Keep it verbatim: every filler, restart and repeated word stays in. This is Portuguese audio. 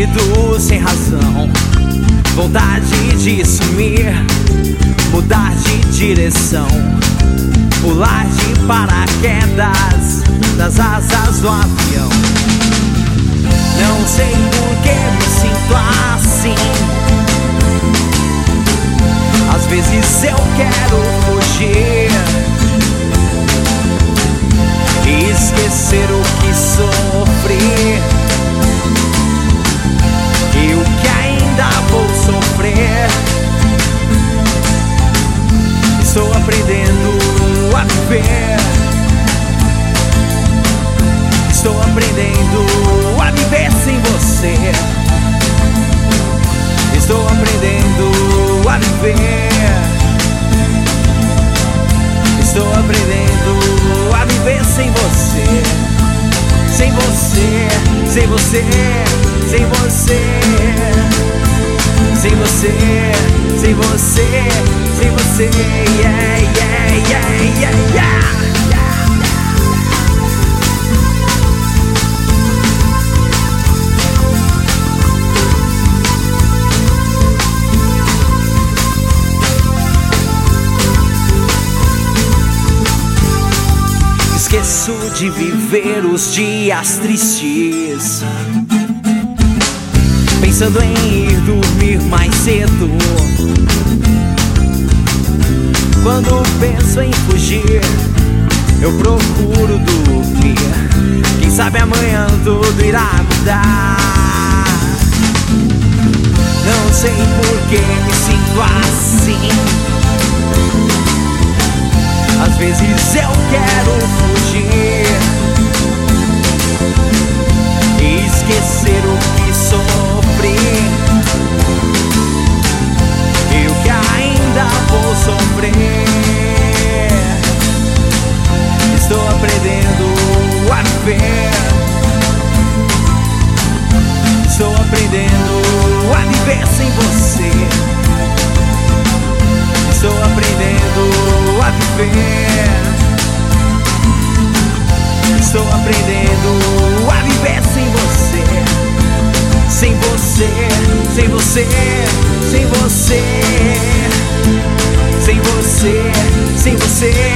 perdido sem razão, vontade de sumir, mudar de direção, pular de paraquedas das asas do avião. Não sei por que me sinto assim. Às vezes eu quero fugir e esquecer o que sofri e o que ainda vou sofrer. Estou aprendendo a viver. Estou aprendendo a viver sem você. Estou aprendendo a viver. Estou aprendendo a viver sem você. Sem você, sem você, sem você. Sem você, sem você, sem você. Yeah, yeah, yeah, yeah, yeah. Esqueço de viver os dias tristes, pensando em ir dormir mais cedo. Quando penso em fugir, eu procuro dormir. Quem sabe amanhã tudo irá mudar. Não sei por que me sinto assim. Às vezes eu quero fugir e esquecer o que sofri e o que ainda vou sofrer. Estou aprendendo a viver. Estou aprendendo a viver sem você. Estou aprendendo a viver. Estou aprendendo a viver sem você. Sem você, sem você, sem você. Sem você, sem você.